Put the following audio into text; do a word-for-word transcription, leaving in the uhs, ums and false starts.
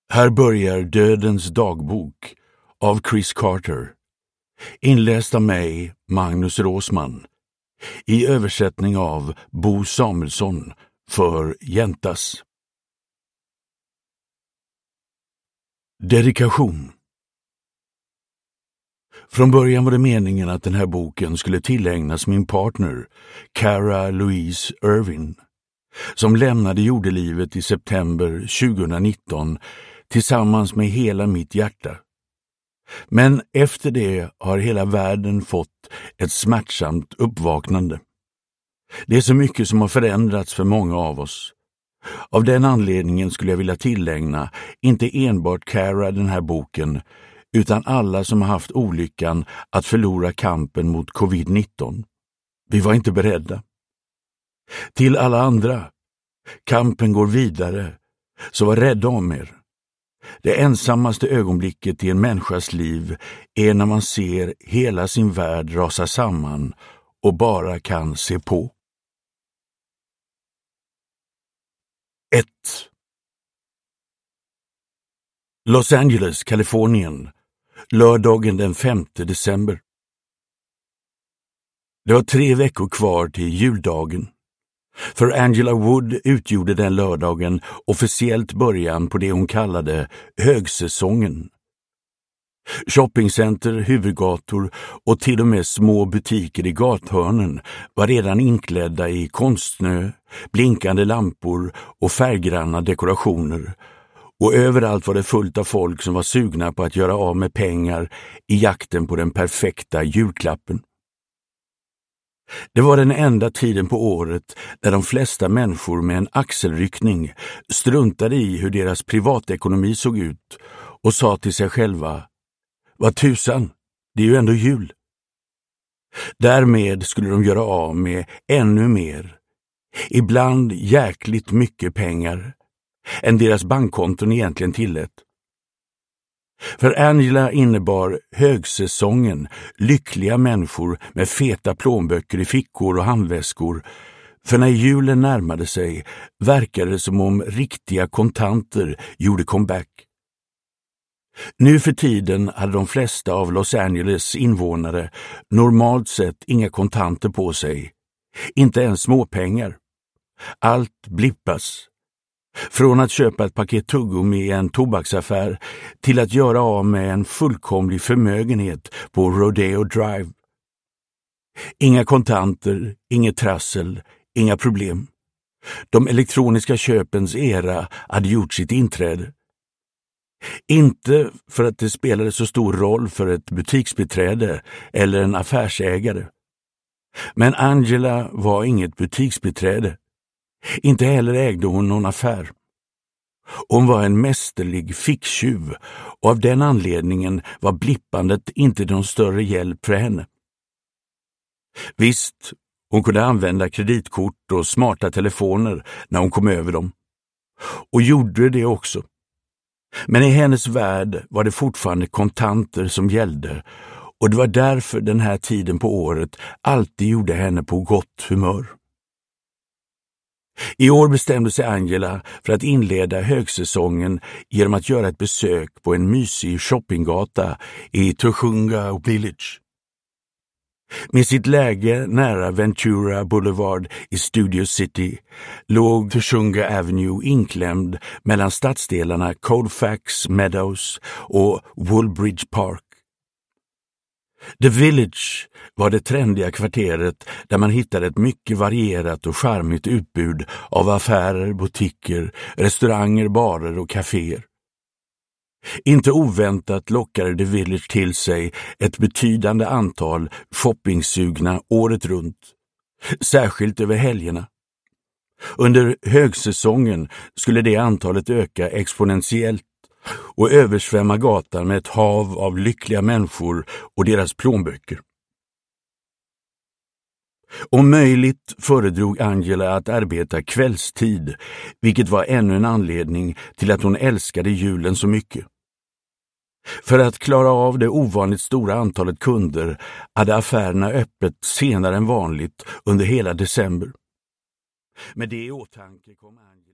Här börjar Dödens dagbok av Chris Carter, inläst av mig, Magnus Råsman, i översättning av Bo Samuelsson för Jäntas. Dedikation. Från början var det meningen att den här boken skulle tillägnas min partner, Cara Louise Irvin, som lämnade jordelivet i september tjugonitton tillsammans med hela mitt hjärta. Men efter det har hela världen fått ett smärtsamt uppvaknande. Det är så mycket som har förändrats för många av oss. Av den anledningen skulle jag vilja tillägna inte enbart Cara den här boken, utan alla som har haft olyckan att förlora kampen mot covid nitton. Vi var inte beredda. Till alla andra, kampen går vidare, så var rädda om er. Det ensammaste ögonblicket i en människas liv är när man ser hela sin värld rasa samman och bara kan se på. ett. Los Angeles, Kalifornien, lördagen den femte december. Det var tre veckor kvar till juldagen. För Angela Wood utgjorde den lördagen officiellt början på det hon kallade högsäsongen. Shoppingcenter, huvudgator och till och med små butiker i gathörnen var redan inklädda i konstsnö, blinkande lampor och färggranna dekorationer. Och överallt var det fullt av folk som var sugna på att göra av med pengar i jakten på den perfekta julklappen. Det var den enda tiden på året där de flesta människor med en axelryckning struntade i hur deras privatekonomi såg ut och sa till sig själva: vad tusan, det är ju ändå jul. Därmed skulle de göra av med ännu mer, ibland jäkligt mycket pengar, än deras bankkonton egentligen tillät. För Angela innebar högsäsongen lyckliga människor med feta plånböcker i fickor och handväskor, för när julen närmade sig verkade det som om riktiga kontanter gjorde comeback. Nu för tiden hade de flesta av Los Angeles invånare normalt sett inga kontanter på sig, inte ens småpengar. Allt blippas. Från att köpa ett paket tuggummi i en tobaksaffär till att göra av med en fullkomlig förmögenhet på Rodeo Drive. Inga kontanter, inget trassel, inga problem. De elektroniska köpens era hade gjort sitt inträde. Inte för att det spelade så stor roll för ett butiksbiträde eller en affärsägare. Men Angela var inget butiksbiträde. Inte heller ägde hon någon affär. Hon var en mästerlig ficktjuv och av den anledningen var blippandet inte någon större hjälp för henne. Visst, hon kunde använda kreditkort och smarta telefoner när hon kom över dem. Och gjorde det också. Men i hennes värld var det fortfarande kontanter som gällde, och det var därför den här tiden på året alltid gjorde henne på gott humör. I år bestämde sig Angela för att inleda högsäsongen genom att göra ett besök på en mysig shoppinggata i Tujunga Village. Med sitt läge nära Ventura Boulevard i Studio City låg Tujunga Avenue inklämd mellan stadsdelarna Colfax Meadows och Woolbridge Park. The Village var det trendiga kvarteret där man hittade ett mycket varierat och charmigt utbud av affärer, butiker, restauranger, barer och kaféer. Inte oväntat lockade The Village till sig ett betydande antal shoppingsugna året runt, särskilt över helgerna. Under högsäsongen skulle det antalet öka exponentiellt och översvämma gatan med ett hav av lyckliga människor och deras plånböcker. Om möjligt föredrog Angela att arbeta kvällstid, vilket var ännu en anledning till att hon älskade julen så mycket. För att klara av det ovanligt stora antalet kunder hade affärerna öppet senare än vanligt under hela december. Med det i åtanke kom Angela